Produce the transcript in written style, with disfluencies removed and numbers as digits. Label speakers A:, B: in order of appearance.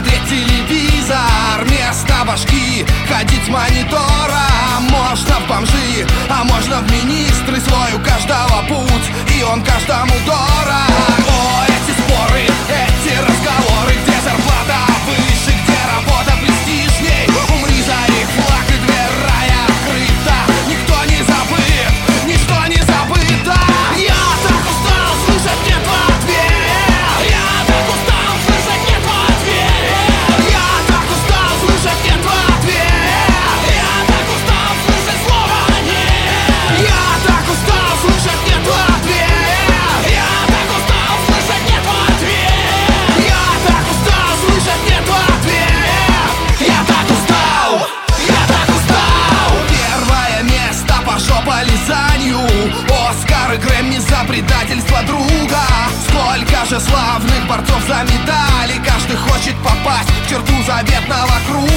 A: смотреть телевизор вместо башки, ходить с монитором. Можно в бомжи, а можно в министры. Свой у каждого путь, и он каждому дорог. О, эти споры, эти разговоры, где зарплата выше, где работа престижней. Умри за их флаг, и дверь рая открыта. Никто не забыт, ничто не забыто. Я так устал слышать нет в ответ. Я так устал слышать нет в ответ. Я так устал слышать нет в ответ. Я так устал слышать слово нет. Я так устал слышать нет в ответ. Я так устал слышать нет в ответ. Я так устал слышать нет в ответ. Я так устал, я так устал. Первое место по жополизанию, Оскар и Грэмми за предательство друга. Сколько же славных борцов за медали, каждый хочет попасть в черту заветного круга.